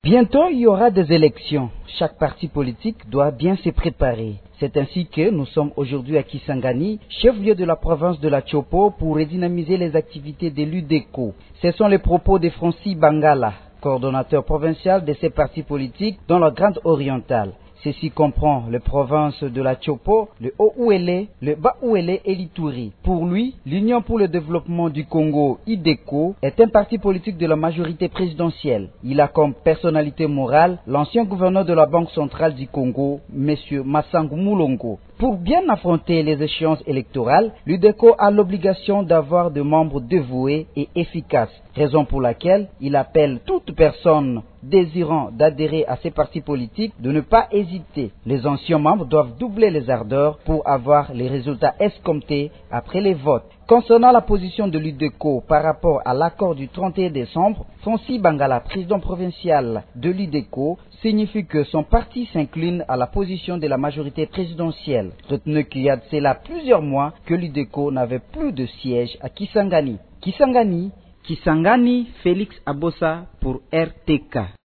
Bientôt, il y aura des élections. Chaque parti politique doit bien se préparer. C'est ainsi que nous sommes aujourd'hui à Kisangani, chef-lieu de la province de la Chopo, pour redynamiser les activités de l'UDECO. Ce sont les propos de Francis Bangala, coordonnateur provincial de ces partis politiques dans la Grande Orientale. Ceci comprend les provinces de la Chopo, le Haut-Ouélé, le Bas-Ouélé et l'Ituri. Pour lui, l'Union pour le développement du Congo, UDECO, est un parti politique de la majorité présidentielle. Il a comme personnalité morale l'ancien gouverneur de la Banque centrale du Congo, M. Massangu Mulongo. Pour bien affronter les échéances électorales, l'UDECO a l'obligation d'avoir des membres dévoués et efficaces, raison pour laquelle il appelle toute personne désirant d'adhérer à ces partis politiques de ne pas hésiter. Les anciens membres doivent doubler les ardeurs pour avoir les résultats escomptés après les votes. Concernant la position de l'UDECO par rapport à l'accord du 31 décembre, Francis Bangala, président provincial de l'UDECO, signifie que son parti s'incline à la position de la majorité présidentielle. Retenez qu'il y a de cela plusieurs mois que l'UDECO n'avait plus de siège à Kisangani. Kisangani, Félix Abossa pour RTK.